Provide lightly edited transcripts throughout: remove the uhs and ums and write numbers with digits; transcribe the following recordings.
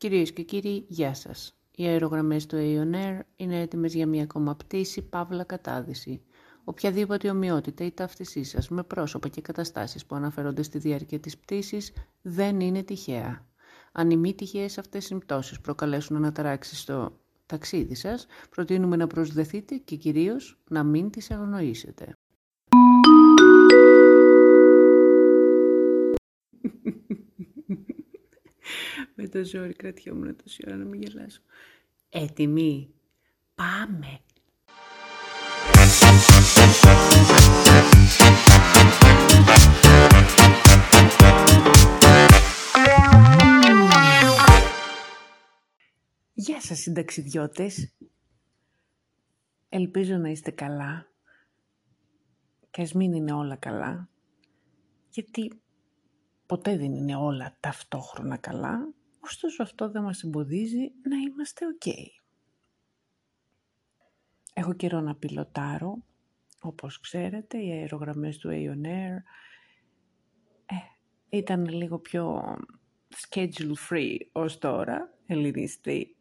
Κυρίες και κύριοι, γεια σας. Οι αερογραμμές του Aeon Air είναι έτοιμες για μία ακόμα πτήση, παύλα κατάδυση. Οποιαδήποτε ομοιότητα ή ταύτισή σας με πρόσωπα και καταστάσεις που αναφέρονται στη διάρκεια της πτήσης δεν είναι τυχαία. Αν οι μη τυχαίες αυτές συμπτώσεις προκαλέσουν αναταράξεις στο ταξίδι σας, προτείνουμε να προσδεθείτε και κυρίως να μην τις αγνοήσετε. Με το ζόρι κρατιόμουν τόση ώρα να μην γελάσω. Έτοιμοι. Πάμε. Γεια σας συνταξιδιώτες. Ελπίζω να είστε καλά. Και ας μην είναι όλα καλά. Γιατί ποτέ δεν είναι όλα ταυτόχρονα καλά. Ωστόσο αυτό δεν μας εμποδίζει να είμαστε ok. Έχω καιρό να πιλοτάρω. Όπως ξέρετε, οι αερογραμμές του Aeon Air ήταν λίγο πιο schedule free ως τώρα, ελληνιστή.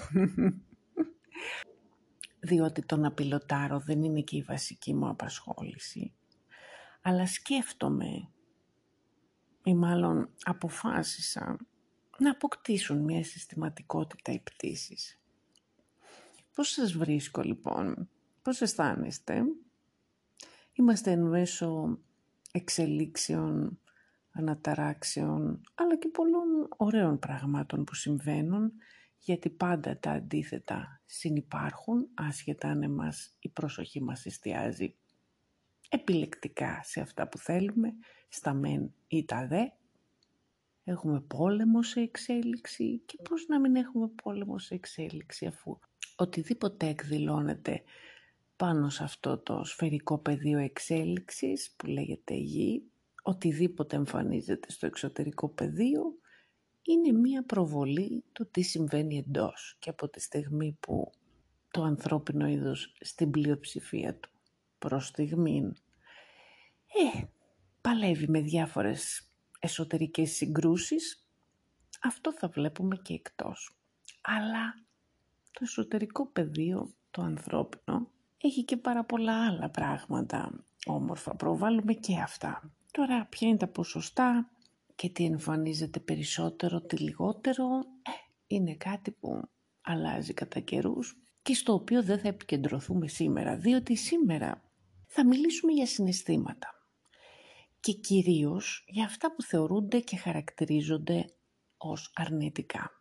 Διότι το να πιλοτάρω δεν είναι και η βασική μου απασχόληση. Αλλά σκέφτομαι, ή μάλλον αποφάσισα, να αποκτήσουν μια συστηματικότητα οι πτήσεις. Πώς σας βρίσκω λοιπόν, πώς αισθάνεστε? Είμαστε εν μέσω εξελίξεων, αναταράξεων, αλλά και πολλών ωραίων πραγμάτων που συμβαίνουν, γιατί πάντα τα αντίθετα συνυπάρχουν, άσχετα αν εμάς η προσοχή μας εστιάζει επιλεκτικά σε αυτά που θέλουμε, στα μεν ή τα δε. Έχουμε πόλεμο σε εξέλιξη και πώς να μην έχουμε πόλεμο σε εξέλιξη, αφού οτιδήποτε εκδηλώνεται πάνω σε αυτό το σφαιρικό πεδίο εξέλιξης που λέγεται γη, οτιδήποτε εμφανίζεται στο εξωτερικό πεδίο είναι μία προβολή του τι συμβαίνει εντός, και από τη στιγμή που το ανθρώπινο είδος στην πλειοψηφία του προς στιγμήν παλεύει με διάφορες εσωτερικές συγκρούσεις, αυτό θα βλέπουμε και εκτός. Αλλά το εσωτερικό πεδίο, το ανθρώπινο, έχει και πάρα πολλά άλλα πράγματα όμορφα. Προβάλλουμε και αυτά. Τώρα ποια είναι τα ποσοστά και τι εμφανίζεται περισσότερο, τι λιγότερο, είναι κάτι που αλλάζει κατά καιρούς και στο οποίο δεν θα επικεντρωθούμε σήμερα, διότι σήμερα θα μιλήσουμε για συναισθήματα. Και κυρίως για αυτά που θεωρούνται και χαρακτηρίζονται ως αρνητικά.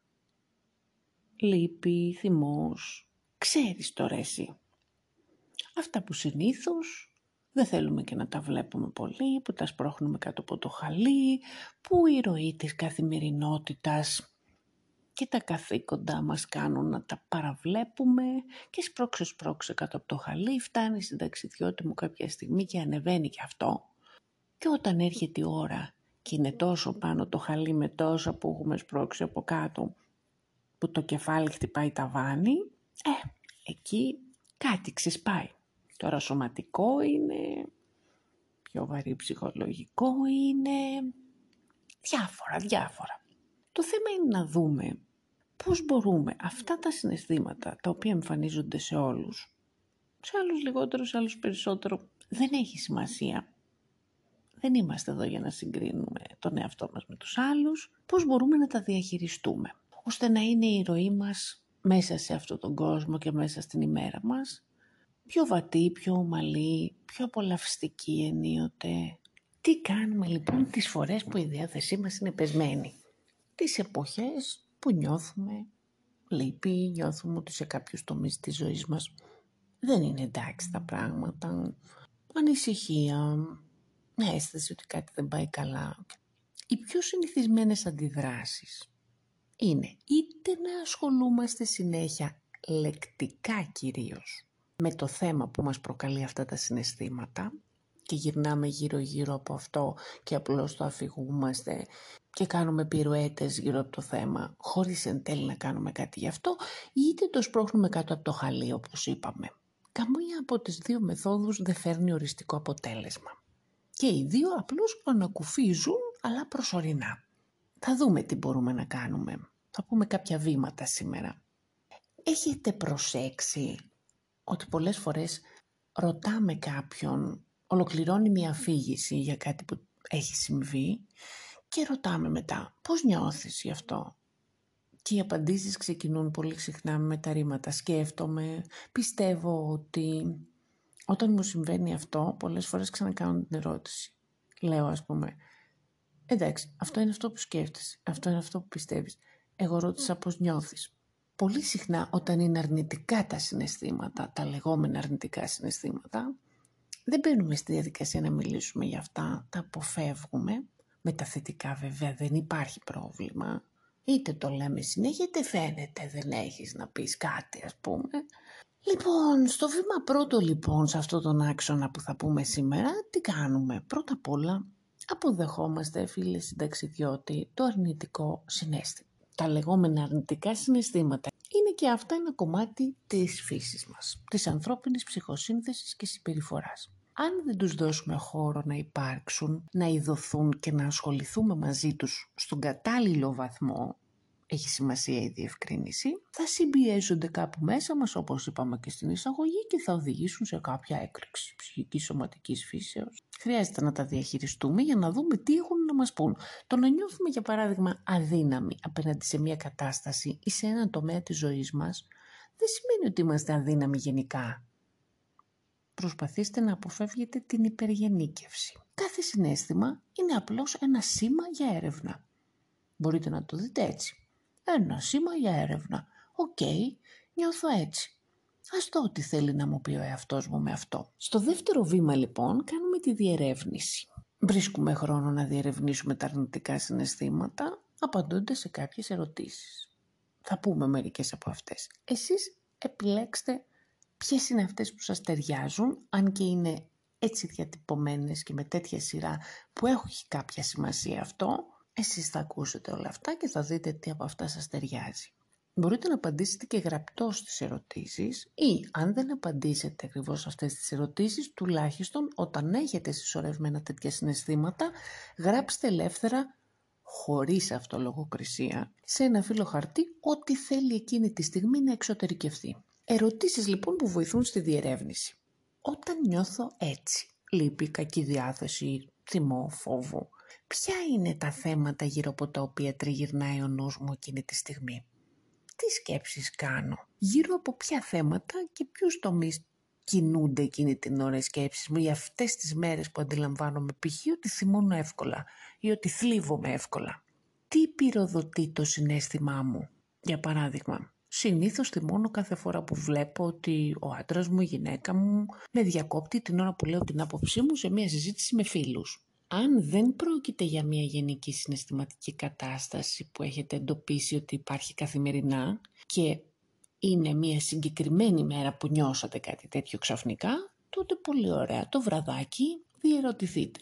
Λύπη, θυμός, ξέρεις τώρα εσύ. Αυτά που συνήθως δεν θέλουμε και να τα βλέπουμε πολύ, που τα σπρώχνουμε κάτω από το χαλί, που η ροή της καθημερινότητας και τα καθήκοντά μας κάνουν να τα παραβλέπουμε και σπρώξε κάτω από το χαλί, φτάνει στην ταξιδιώτη μου κάποια στιγμή και ανεβαίνει και αυτό. Και όταν έρχεται η ώρα και είναι τόσο πάνω το χαλί με τόσα που έχουμε σπρώξει από κάτω, που το κεφάλι χτυπάει ταβάνι, εκεί κάτι ξεσπάει. Τώρα σωματικό είναι, πιο βαρύ ψυχολογικό είναι, διάφορα. Το θέμα είναι να δούμε πώς μπορούμε αυτά τα συναισθήματα, τα οποία εμφανίζονται σε όλους, σε άλλους λιγότερο, σε άλλους περισσότερο, δεν έχει σημασία. Δεν είμαστε εδώ για να συγκρίνουμε τον εαυτό μας με τους άλλους. Πώς μπορούμε να τα διαχειριστούμε, ώστε να είναι η ροή μας μέσα σε αυτόν τον κόσμο και μέσα στην ημέρα μας πιο βατή, πιο ομαλή, πιο απολαυστική ενίοτε. Τι κάνουμε λοιπόν τις φορές που η διάθεσή μας είναι πεσμένη? Τις εποχές που νιώθουμε λύπη, νιώθουμε ότι σε κάποιους τομείς της ζωής μας δεν είναι εντάξει τα πράγματα, ανησυχία, μια αίσθηση ότι κάτι δεν πάει καλά. Οι πιο συνηθισμένες αντιδράσεις είναι είτε να ασχολούμαστε συνέχεια, λεκτικά κυρίως, με το θέμα που μας προκαλεί αυτά τα συναισθήματα και γυρνάμε γύρω-γύρω από αυτό και απλώς το αφηγούμαστε και κάνουμε πυρουέτες γύρω από το θέμα χωρίς εν τέλει να κάνουμε κάτι γι' αυτό, είτε το σπρώχνουμε κάτω από το χαλί όπως είπαμε. Καμία από τις δύο μεθόδους δεν φέρνει οριστικό αποτέλεσμα. Και οι δύο απλώς ανακουφίζουν, αλλά προσωρινά. Θα δούμε τι μπορούμε να κάνουμε. Θα πούμε κάποια βήματα σήμερα. Έχετε προσέξει ότι πολλές φορές ρωτάμε κάποιον, ολοκληρώνει μια αφήγηση για κάτι που έχει συμβεί και ρωτάμε μετά πώς νιώθεις γι' αυτό. Και οι απαντήσεις ξεκινούν πολύ συχνά με τα ρήματα σκέφτομαι, πιστεύω ότι... Όταν μου συμβαίνει αυτό, πολλές φορές ξανακάνω την ερώτηση. Λέω ας πούμε, εντάξει, αυτό είναι αυτό που σκέφτεσαι, αυτό είναι αυτό που πιστεύεις. Εγώ ρώτησα πώς νιώθεις. Πολύ συχνά όταν είναι αρνητικά τα συναισθήματα, τα λεγόμενα αρνητικά συναισθήματα, δεν μπαίνουμε στη διαδικασία να μιλήσουμε για αυτά, τα αποφεύγουμε. Με τα θετικά βέβαια δεν υπάρχει πρόβλημα. Είτε το λέμε συνέχεια, είτε φαίνεται δεν έχεις να πεις κάτι ας πούμε. Λοιπόν, στο βήμα πρώτο λοιπόν σε αυτόν τον άξονα που θα πούμε σήμερα, τι κάνουμε? Πρώτα απ' όλα αποδεχόμαστε φίλε συνταξιδιώτη το αρνητικό συναίσθημα. Τα λεγόμενα αρνητικά συναισθήματα είναι και αυτά ένα κομμάτι της φύσης μας, της ανθρώπινης ψυχοσύνθεσης και συμπεριφοράς. Αν δεν τους δώσουμε χώρο να υπάρξουν, να ειδωθούν και να ασχοληθούμε μαζί τους στον κατάλληλο βαθμό, έχει σημασία η διευκρίνηση, θα συμπιέζονται κάπου μέσα μας όπως είπαμε και στην εισαγωγή και θα οδηγήσουν σε κάποια έκρηξη ψυχικής σωματικής φύσεως. Χρειάζεται να τα διαχειριστούμε για να δούμε τι έχουν να μας πούν. Το να νιώθουμε για παράδειγμα αδύναμοι απέναντι σε μια κατάσταση ή σε έναν τομέα της ζωής μας δεν σημαίνει ότι είμαστε αδύναμοι γενικά. Προσπαθήστε να αποφεύγετε την υπεργενίκευση. Κάθε συναίσθημα είναι απλώς ένα σήμα για έρευνα. Μπορείτε να το δείτε έτσι. Ένα σήμα για έρευνα. Οκ, νιώθω έτσι. Ας δω τι θέλει να μου πει ο εαυτός μου με αυτό. Στο δεύτερο βήμα λοιπόν κάνουμε τη διερεύνηση. Βρίσκουμε χρόνο να διερευνήσουμε τα αρνητικά συναισθήματα απαντώντας σε κάποιες ερωτήσεις. Θα πούμε μερικές από αυτές. Εσείς επιλέξτε ποιες είναι αυτές που σας ταιριάζουν, αν και είναι έτσι διατυπωμένες και με τέτοια σειρά που έχει κάποια σημασία αυτό. Εσείς θα ακούσετε όλα αυτά και θα δείτε τι από αυτά σας ταιριάζει. Μπορείτε να απαντήσετε και γραπτώς στις ερωτήσεις ή αν δεν απαντήσετε ακριβώς αυτές τις ερωτήσεις, τουλάχιστον όταν έχετε συσσωρευμένα τέτοια συναισθήματα, γράψτε ελεύθερα, χωρίς αυτολογοκρισία, σε ένα φύλλο χαρτί ό,τι θέλει εκείνη τη στιγμή να εξωτερικευθεί. Ερωτήσεις λοιπόν που βοηθούν στη διερεύνηση. Όταν νιώθω έτσι, λύπη, κακή διάθεση, θυμό, φόβο, ποια είναι τα θέματα γύρω από τα οποία τριγυρνάει ο νους μου εκείνη τη στιγμή? Τι σκέψεις κάνω? Γύρω από ποια θέματα και ποιους τομείς κινούνται εκείνη την ώρα οι σκέψεις μου για αυτές τις μέρες που αντιλαμβάνομαι π.χ. ότι θυμώνω εύκολα ή ότι θλίβομαι εύκολα? Τι πυροδοτεί το συναίσθημά μου? Για παράδειγμα, συνήθως θυμώνω κάθε φορά που βλέπω ότι ο άντρας μου, η γυναίκα μου με διακόπτει την ώρα που λέω την άποψή μου σε μια συζήτηση με φίλους. Αν δεν πρόκειται για μια γενική συναισθηματική κατάσταση που έχετε εντοπίσει ότι υπάρχει καθημερινά και είναι μια συγκεκριμένη μέρα που νιώσατε κάτι τέτοιο ξαφνικά, τότε πολύ ωραία το βραδάκι διερωτηθείτε.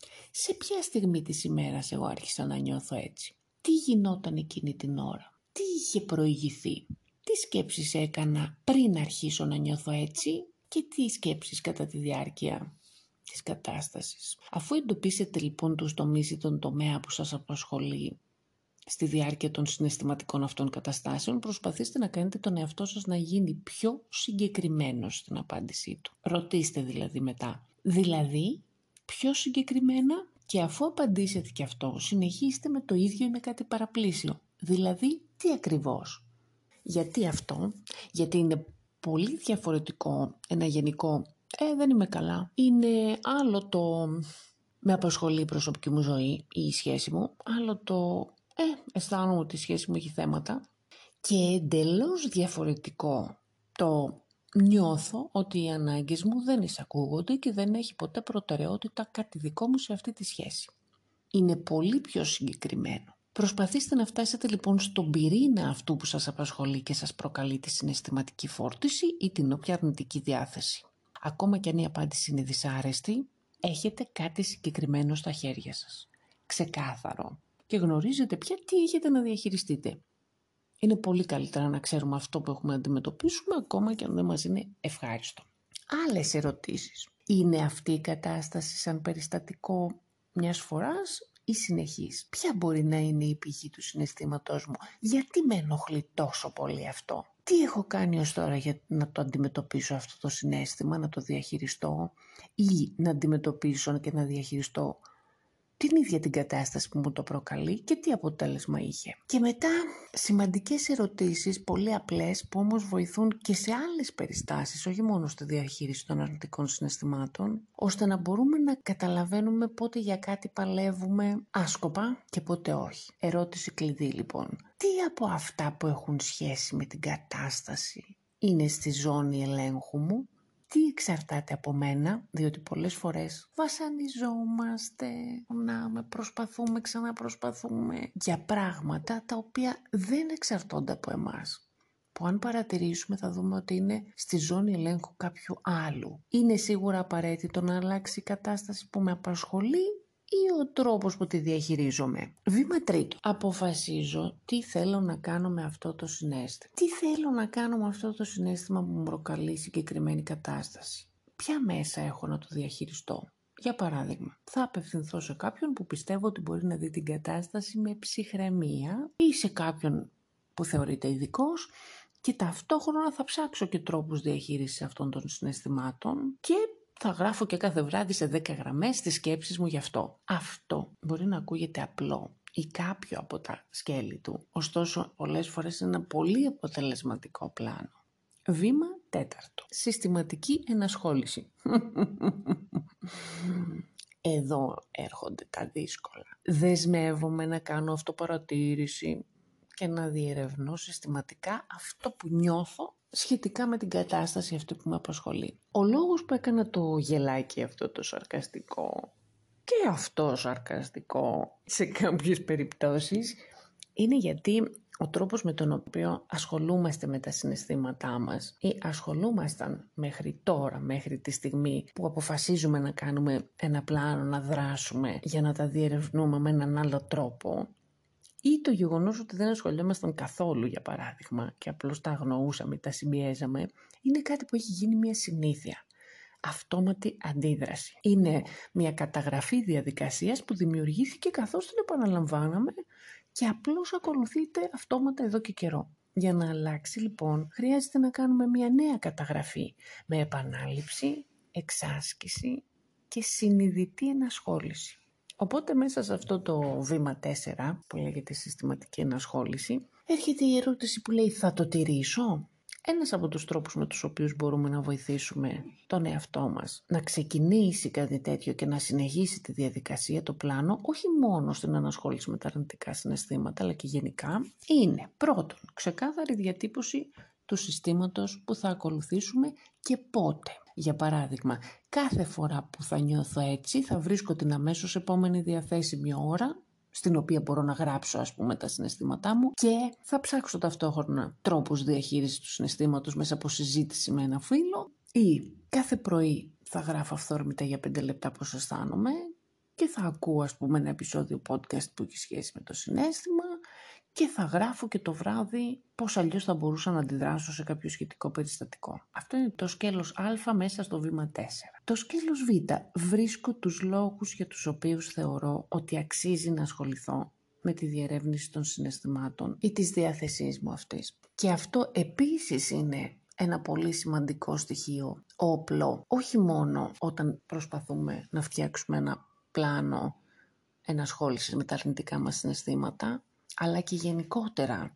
Σε ποια στιγμή της ημέρας εγώ άρχισα να νιώθω έτσι? Τι γινόταν εκείνη την ώρα? Τι είχε προηγηθεί? Τι σκέψεις έκανα πριν αρχίσω να νιώθω έτσι και τι σκέψεις κατά τη διάρκεια της κατάστασης? Αφού εντοπίσετε λοιπόν τους τομείς ή τον τομέα που σας απασχολεί στη διάρκεια των συναισθηματικών αυτών καταστάσεων, προσπαθήστε να κάνετε τον εαυτό σας να γίνει πιο συγκεκριμένος στην απάντησή του. Ρωτήστε δηλαδή μετά. Δηλαδή, πιο συγκεκριμένα, και αφού απαντήσετε και αυτό, συνεχίστε με το ίδιο ή με κάτι παραπλήσιο. Δηλαδή, τι ακριβώς? Γιατί αυτό? Γιατί είναι πολύ διαφορετικό ένα γενικό δεν είμαι καλά. Είναι άλλο το με απασχολεί η προσωπική μου ζωή ή η σχέση μου, άλλο το αισθάνομαι ότι η σχέση μου έχει θέματα, και εντελώς διαφορετικό το νιώθω ότι οι ανάγκες μου δεν εισακούγονται και δεν έχει ποτέ προτεραιότητα κάτι δικό μου σε αυτή τη σχέση. Είναι πολύ πιο συγκεκριμένο. Προσπαθήστε να φτάσετε λοιπόν στον πυρήνα αυτού που σας απασχολεί και σας προκαλεί τη συναισθηματική φόρτιση ή την όποια αρνητική διάθεση. Ακόμα και αν η απάντηση είναι δυσάρεστη, έχετε κάτι συγκεκριμένο στα χέρια σας. Ξεκάθαρο. Και γνωρίζετε πια τι έχετε να διαχειριστείτε. Είναι πολύ καλύτερα να ξέρουμε αυτό που έχουμε να αντιμετωπίσουμε, ακόμα και αν δεν μας είναι ευχάριστο. Άλλες ερωτήσεις. Είναι αυτή η κατάσταση σαν περιστατικό μιας φοράς ή συνεχής. Ποια μπορεί να είναι η πηγή του συναισθήματός μου? Γιατί με ενοχλεί τόσο πολύ αυτό? Τι έχω κάνει ως τώρα για να το αντιμετωπίσω αυτό το συναίσθημα, να το διαχειριστώ ή να αντιμετωπίσω και να διαχειριστώ την ίδια την κατάσταση που μου το προκαλεί και τι αποτέλεσμα είχε. Και μετά σημαντικές ερωτήσεις, πολύ απλές, που όμως βοηθούν και σε άλλες περιστάσεις, όχι μόνο στη διαχείριση των αρνητικών συναισθημάτων, ώστε να μπορούμε να καταλαβαίνουμε πότε για κάτι παλεύουμε άσκοπα και πότε όχι. Ερώτηση κλειδί λοιπόν. Τι από αυτά που έχουν σχέση με την κατάσταση είναι στη ζώνη ελέγχου μου? Τι εξαρτάται από μένα, διότι πολλές φορές βασανιζόμαστε, προσπαθούμε, ξαναπροσπαθούμε για πράγματα τα οποία δεν εξαρτώνται από εμάς. Που αν παρατηρήσουμε θα δούμε ότι είναι στη ζώνη ελέγχου κάποιου άλλου. Είναι σίγουρα απαραίτητο να αλλάξει η κατάσταση που με απασχολεί ή ο τρόπος που τη διαχειρίζομαι. Βήμα τρίτο. Αποφασίζω τι θέλω να κάνω με αυτό το συναίσθημα. Τι θέλω να κάνω με αυτό το συναίσθημα που μου προκαλεί συγκεκριμένη κατάσταση. Ποια μέσα έχω να το διαχειριστώ? Για παράδειγμα, θα απευθυνθώ σε κάποιον που πιστεύω ότι μπορεί να δει την κατάσταση με ψυχραιμία ή σε κάποιον που θεωρείται ειδικός και ταυτόχρονα θα ψάξω και τρόπους διαχείρισης αυτών των συναισθημάτων και θα γράφω και κάθε βράδυ σε 10 γραμμές τις σκέψεις μου γι' αυτό. Αυτό μπορεί να ακούγεται απλό ή κάποιο από τα σκέλη του, ωστόσο πολλές φορές είναι ένα πολύ αποτελεσματικό πλάνο. Βήμα τέταρτο. Συστηματική ενασχόληση. Εδώ έρχονται τα δύσκολα. Δεσμεύομαι να κάνω αυτοπαρατήρηση και να διερευνώ συστηματικά αυτό που νιώθω σχετικά με την κατάσταση αυτή που με απασχολεί. Ο λόγος που έκανα το γελάκι αυτό το σαρκαστικό και αυτό σαρκαστικό σε κάποιες περιπτώσεις είναι γιατί ο τρόπος με τον οποίο ασχολούμαστε με τα συναισθήματά μας ή ασχολούμασταν μέχρι τώρα, μέχρι τη στιγμή που αποφασίζουμε να κάνουμε ένα πλάνο, να δράσουμε για να τα διερευνούμε με έναν άλλο τρόπο, ή το γεγονός ότι δεν ασχολιόμασταν καθόλου, για παράδειγμα, και απλώς τα αγνοούσαμε, τα συμπιέζαμε, είναι κάτι που έχει γίνει μια συνήθεια. Αυτόματη αντίδραση. Είναι μια καταγραφή διαδικασίας που δημιουργήθηκε καθώς την επαναλαμβάναμε και απλώς ακολουθείται αυτόματα εδώ και καιρό. Για να αλλάξει λοιπόν χρειάζεται να κάνουμε μια νέα καταγραφή με επανάληψη, εξάσκηση και συνειδητή ενασχόληση. Οπότε μέσα σε αυτό το βήμα 4 που λέγεται συστηματική ενασχόληση έρχεται η ερώτηση που λέει θα το τηρήσω? Ένας από τους τρόπους με τους οποίους μπορούμε να βοηθήσουμε τον εαυτό μας να ξεκινήσει κάτι τέτοιο και να συνεχίσει τη διαδικασία, το πλάνο, όχι μόνο στην ανασχόληση με τα αρνητικά συναισθήματα αλλά και γενικά, είναι πρώτον ξεκάθαρη διατύπωση του συστήματος που θα ακολουθήσουμε και πότε. Για παράδειγμα, κάθε φορά που θα νιώθω έτσι θα βρίσκω την αμέσως επόμενη διαθέσιμη ώρα στην οποία μπορώ να γράψω τα συναισθήματά μου και θα ψάξω ταυτόχρονα τρόπους διαχείρισης του συναισθήματος μέσα από συζήτηση με ένα φίλο ή κάθε πρωί θα γράφω αυθόρμητα για 5 λεπτά πώς αισθάνομαι και θα ακούω ένα επεισόδιο podcast που έχει σχέση με το συναίσθημα και θα γράφω και το βράδυ πώς αλλιώς θα μπορούσα να αντιδράσω σε κάποιο σχετικό περιστατικό. Αυτό είναι το σκέλος Α μέσα στο βήμα 4. Το σκέλος Β. Βρίσκω τους λόγους για τους οποίους θεωρώ ότι αξίζει να ασχοληθώ με τη διερεύνηση των συναισθημάτων ή της διάθεσής μου αυτής. Και αυτό επίσης είναι ένα πολύ σημαντικό στοιχείο, όπλο, όχι μόνο όταν προσπαθούμε να φτιάξουμε ένα πλάνο ενασχόλησης με τα αρνητικά μας συναισθήματα, αλλά και γενικότερα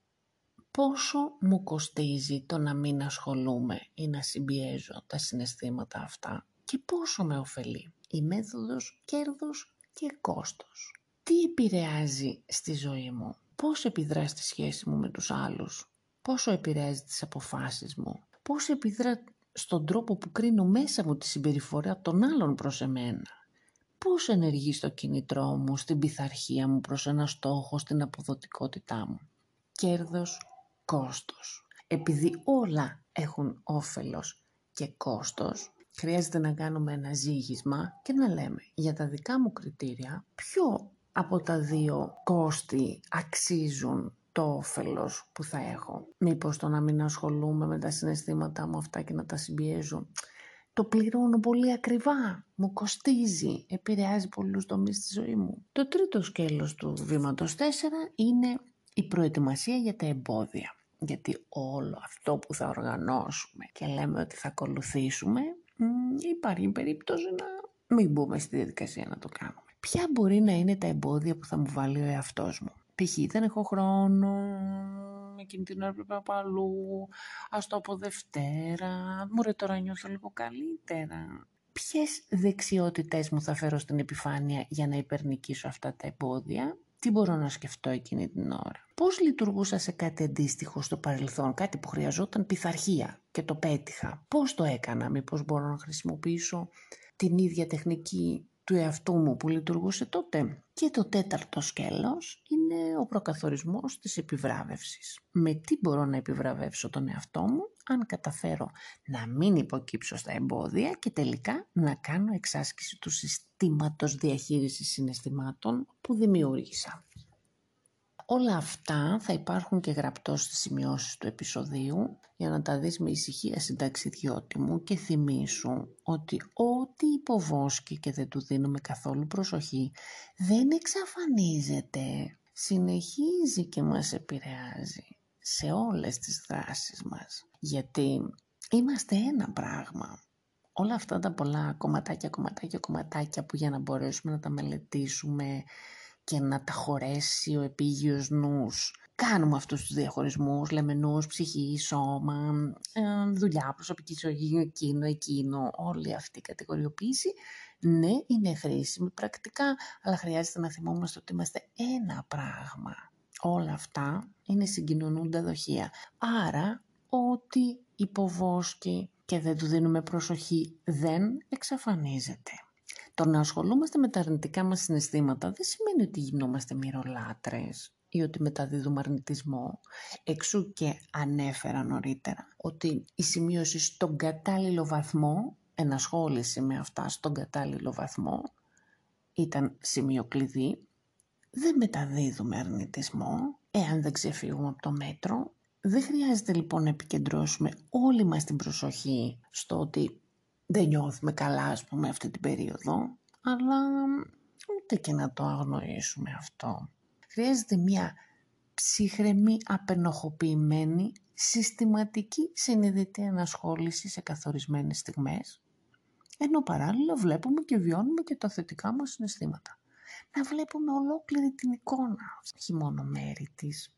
πόσο μου κοστίζει το να μην ασχολούμαι ή να συμπιέζω τα συναισθήματα αυτά και πόσο με ωφελεί η μέθοδος κέρδος και κόστος. Τι επηρεάζει στη ζωή μου, πώς επιδρά στη σχέση μου με τους άλλους, πόσο επηρεάζει τις αποφάσεις μου, πώς επιδρά στον τρόπο που κρίνω μέσα μου τη συμπεριφορά των άλλων προς εμένα. Πώς ενεργεί στο κίνητρό μου, στην πειθαρχία μου προς ένα στόχο, στην αποδοτικότητά μου. Κέρδος, κόστος. Επειδή όλα έχουν όφελος και κόστος, χρειάζεται να κάνουμε ένα ζύγισμα και να λέμε για τα δικά μου κριτήρια ποιο από τα δύο κόστη αξίζουν το όφελος που θα έχω. Μήπως το να μην ασχολούμαι με τα συναισθήματά μου αυτά και να τα συμπιέζω Το πληρώνω πολύ ακριβά, μου κοστίζει, επηρεάζει πολλούς τομείς στη ζωή μου. Το τρίτο σκέλος του βήματος 4 είναι η προετοιμασία για τα εμπόδια. Γιατί όλο αυτό που θα οργανώσουμε και λέμε ότι θα ακολουθήσουμε, υπάρχει περίπτωση να μην μπούμε στη διαδικασία να το κάνουμε. Ποια μπορεί να είναι τα εμπόδια που θα μου βάλει ο εαυτός μου? Π.χ. δεν έχω χρόνο, εκείνη την ώρα πρέπει να πάω αλλού, ας το πω Δευτέρα, μωρέ τώρα νιώθω λίγο καλύτερα. Ποιες δεξιότητες μου θα φέρω στην επιφάνεια για να υπερνικήσω αυτά τα εμπόδια? Τι μπορώ να σκεφτώ εκείνη την ώρα? Πώς λειτουργούσα σε κάτι αντίστοιχο στο παρελθόν, κάτι που χρειαζόταν πειθαρχία και το πέτυχα? Πώς το έκανα? Μήπως μπορώ να χρησιμοποιήσω την ίδια τεχνική του εαυτού μου που λειτουργούσε τότε? Και το τέταρτο σκέλος είναι ο προκαθορισμός της επιβράβευσης. Με τι μπορώ να επιβραβεύσω τον εαυτό μου αν καταφέρω να μην υποκύψω στα εμπόδια και τελικά να κάνω εξάσκηση του συστήματος διαχείρισης συναισθημάτων που δημιούργησα. Όλα αυτά θα υπάρχουν και γραπτώς στις σημειώσεις του επεισοδίου για να τα δεις με ησυχία, συνταξιδιώτη μου, και θυμήσου ότι ό,τι υποβόσκει και δεν του δίνουμε καθόλου προσοχή δεν εξαφανίζεται. Συνεχίζει και μας επηρεάζει σε όλες τις δράσεις μας. Γιατί είμαστε ένα πράγμα. Όλα αυτά τα πολλά κομματάκια που για να μπορέσουμε να τα μελετήσουμε και να τα χωρέσει ο επίγειος νους, κάνουμε αυτούς τους διαχωρισμούς, λέμε νους, ψυχή, σώμα, δουλειά, προσωπική ζωή, εκείνο, όλη αυτή η κατηγοριοποίηση. Ναι, είναι χρήσιμη πρακτικά, αλλά χρειάζεται να θυμόμαστε ότι είμαστε ένα πράγμα. Όλα αυτά είναι συγκοινωνούντα δοχεία. Άρα, ό,τι υποβόσκει και δεν του δίνουμε προσοχή δεν εξαφανίζεται. Το να ασχολούμαστε με τα αρνητικά μας συναισθήματα δεν σημαίνει ότι γινόμαστε μυρολάτρες ή ότι μεταδίδουμε αρνητισμό. Εξού και ανέφερα νωρίτερα ότι η σημείωση στον κατάλληλο βαθμό, ενασχόληση με αυτά στον κατάλληλο βαθμό, ήταν σημείο κλειδί. Δεν μεταδίδουμε αρνητισμό εάν δεν ξεφύγουμε από το μέτρο. Δεν χρειάζεται λοιπόν να επικεντρώσουμε όλη μας την προσοχή στο ότι δεν νιώθουμε καλά, ας πούμε, αυτή την περίοδο, αλλά ούτε και να το αγνοήσουμε αυτό. Χρειάζεται μια ψύχρεμη, απενοχοποιημένη, συστηματική συνειδητή ανασχόληση σε καθορισμένες στιγμές, ενώ παράλληλα βλέπουμε και βιώνουμε και τα θετικά μας συναισθήματα. Να βλέπουμε ολόκληρη την εικόνα, όχι μόνο μέρη της.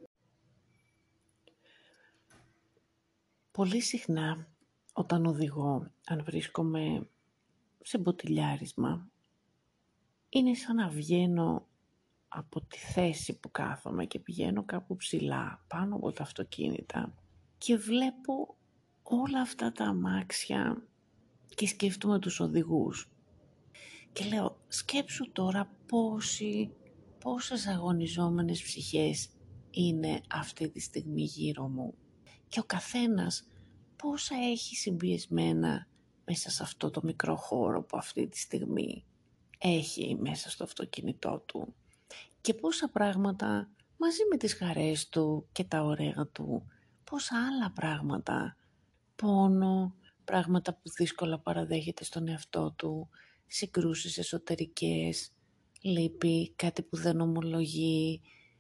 Πολύ συχνά όταν οδηγώ, αν βρίσκομαι σε μποτιλιάρισμα, είναι σαν να βγαίνω από τη θέση που κάθομαι και πηγαίνω κάπου ψηλά, πάνω από τα αυτοκίνητα, και βλέπω όλα αυτά τα αμάξια και σκέφτομαι τους οδηγούς. Και λέω, σκέψου τώρα πόσες αγωνιζόμενες ψυχές είναι αυτή τη στιγμή γύρω μου. Και ο καθένας πόσα έχει συμπιεσμένα μέσα σε αυτό το μικρό χώρο που αυτή τη στιγμή έχει μέσα στο αυτοκίνητό του. Και πόσα πράγματα μαζί με τις χαρές του και τα ωραία του, πόσα άλλα πράγματα, πόνο, πράγματα που δύσκολα παραδέχεται στον εαυτό του, συγκρούσεις εσωτερικές, λύπη, κάτι που δεν ομολογεί,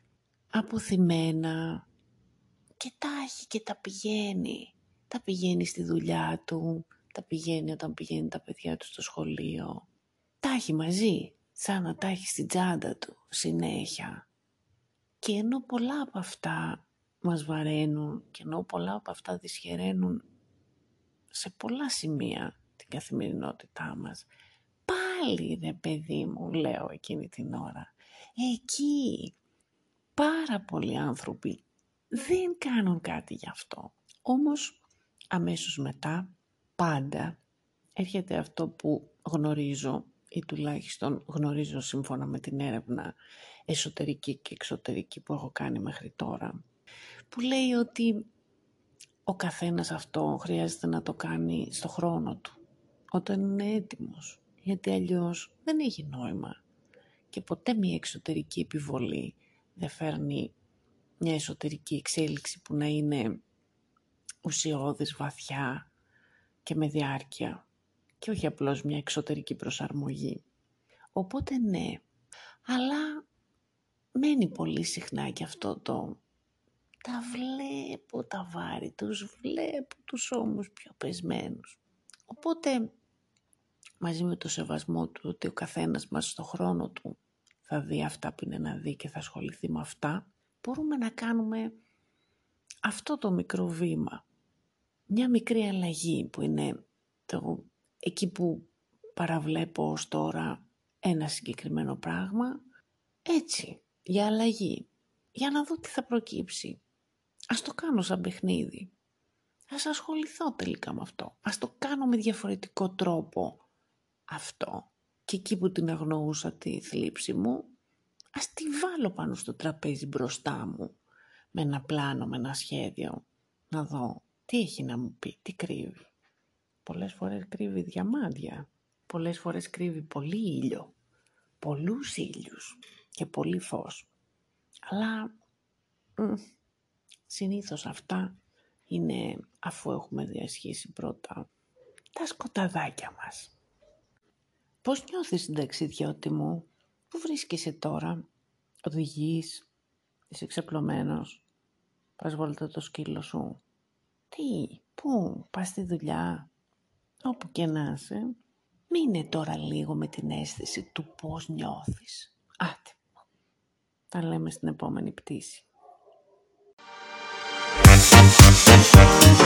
αποθυμένα, και τα έχει και τα πηγαίνει. Τα πηγαίνει στη δουλειά του, τα πηγαίνει όταν πηγαίνει τα παιδιά του στο σχολείο. Τα έχει μαζί, σαν να τα έχει στην τσάντα του συνέχεια. Και ενώ πολλά από αυτά μας βαραίνουν και ενώ πολλά από αυτά δυσχεραίνουν σε πολλά σημεία την καθημερινότητά μας, πάλι ρε παιδί μου, λέω εκείνη την ώρα, εκεί πάρα πολλοί άνθρωποι δεν κάνουν κάτι γι' αυτό. Όμως αμέσως μετά πάντα έρχεται αυτό που γνωρίζω, ή τουλάχιστον γνωρίζω σύμφωνα με την έρευνα εσωτερική και εξωτερική που έχω κάνει μέχρι τώρα, που λέει ότι ο καθένας αυτό χρειάζεται να το κάνει στο χρόνο του, όταν είναι έτοιμος, γιατί αλλιώς δεν έχει νόημα. Και ποτέ μια εξωτερική επιβολή δεν φέρνει μια εσωτερική εξέλιξη που να είναι ουσιώδης, βαθιά και με διάρκεια. και όχι απλώς μια εξωτερική προσαρμογή. Οπότε ναι, αλλά μένει πολύ συχνά και αυτό το τα βλέπω τα βάρη, τους βλέπω τους ώμους πιο πεσμένους. Οπότε μαζί με το σεβασμό του ότι ο καθένας μας στο χρόνο του θα δει αυτά που είναι να δει και θα ασχοληθεί με αυτά, μπορούμε να κάνουμε αυτό το μικρό βήμα. Μια μικρή αλλαγή που είναι εκεί που παραβλέπω ως τώρα ένα συγκεκριμένο πράγμα, έτσι, για αλλαγή, για να δω τι θα προκύψει. Ας το κάνω σαν παιχνίδι. Ας ασχοληθώ τελικά με αυτό. Ας το κάνω με διαφορετικό τρόπο αυτό. Και εκεί που την αγνοούσα τη θλίψη μου, ας τη βάλω πάνω στο τραπέζι μπροστά μου. Με ένα πλάνο, με ένα σχέδιο. Να δω τι έχει να μου πει, τι κρύβει. Πολλές φορές κρύβει διαμάντια. Πολλές φορές κρύβει πολύ ήλιο. Πολλούς ήλιους και πολύ φως. Αλλά συνήθως αυτά είναι αφού έχουμε διασχίσει πρώτα τα σκοταδάκια μας. Πώς νιώθεις συνταξιδιώτη μου, πού βρίσκεσαι τώρα, οδηγείς, είσαι ξεπλωμένος, πας βόλτα το σκύλο σου, τι, πού, πας στη δουλειά, όπου και να είσαι, μείνε τώρα λίγο με την αίσθηση του πώς νιώθεις. Άτε, τα λέμε στην επόμενη πτήση.